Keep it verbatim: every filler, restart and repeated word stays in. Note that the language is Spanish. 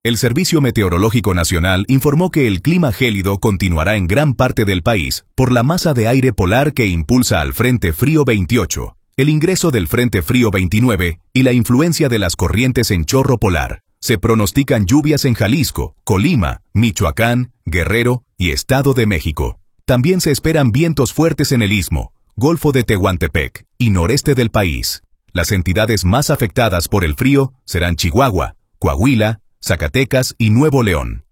El Servicio Meteorológico Nacional informó que el clima gélido continuará en gran parte del país por la masa de aire polar que impulsa al Frente Frío veintiocho, el ingreso del Frente Frío veintinueve y la influencia de las corrientes en chorro polar. Se pronostican lluvias en Jalisco, Colima, Michoacán, Guerrero y Estado de México. También se esperan vientos fuertes en el Istmo, Golfo de Tehuantepec y noreste del país. Las entidades más afectadas por el frío serán Chihuahua, Coahuila, Zacatecas y Nuevo León.